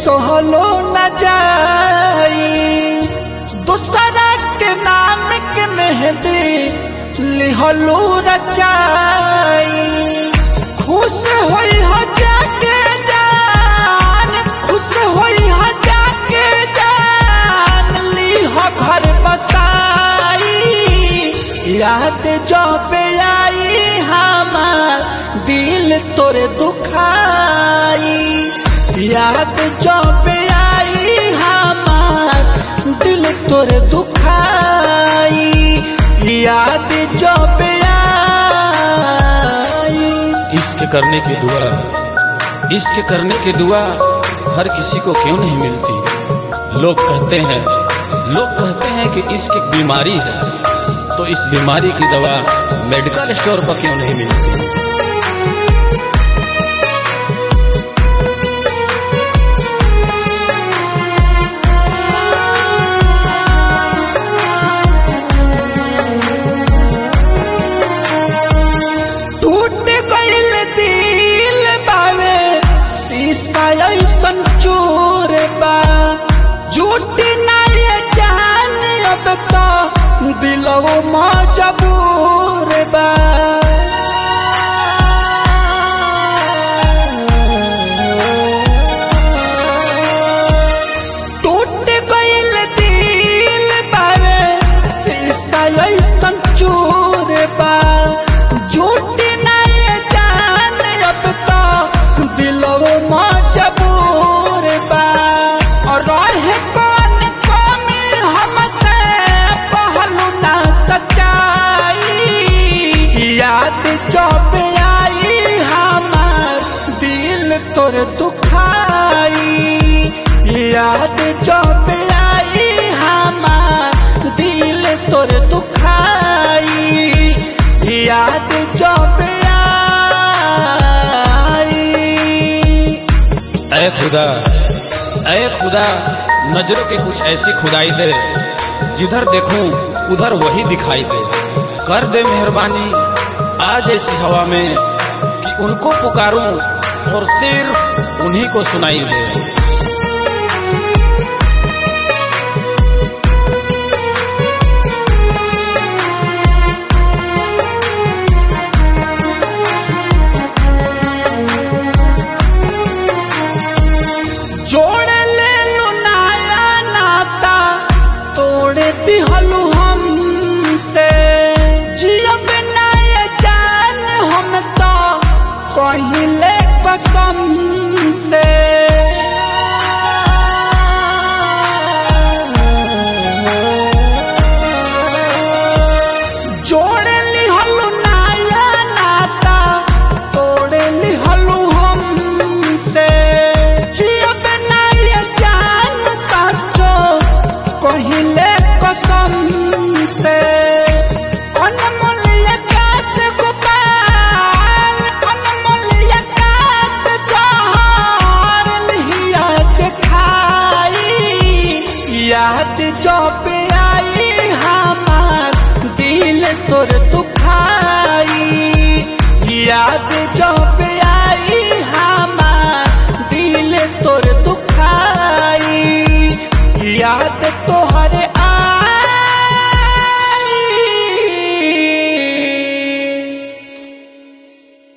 सोहलो न जाई, दूसरा के नाम के मेहंदी लिहलो रचाई। खुश होई हो जाके जान, खुश होई हो जाके जान, लिहो घर बसाई। याद जब आई हमार दिल तोरे दुखाई, याद जब आई हमार दिल तोरे दुखाई, याद जब आई। इश्क करने की दुआ, इश्क करने की दुआ हर किसी को क्यों नहीं मिलती। लोग कहते हैं कि इश्क एक बीमारी है, तो इस बीमारी की दवा मेडिकल स्टोर पर क्यों नहीं मिलती। दिलवो मजबूर बा, टूट गइल दिल बावे शीशा अइसन चूर बा। झूठ नहीं जान अब तो दिलवो मजबूर बा। और रहे कौन कमी हमसे पहलू ना सच्चाई, याद जब आई हमार दिल तोर दुखाई, याद जब आई हमार दिल तोर दुखाई, याद जब आई। ऐ खुदा, ऐ खुदा, नजरों की कुछ ऐसी खुदाई दे, जिधर देखूं उधर वही दिखाई दे। कर दे मेहरबानी आज ऐसी हवा में कि उनको पुकारूं और सिर्फ उन्हीं को सुनाई दे।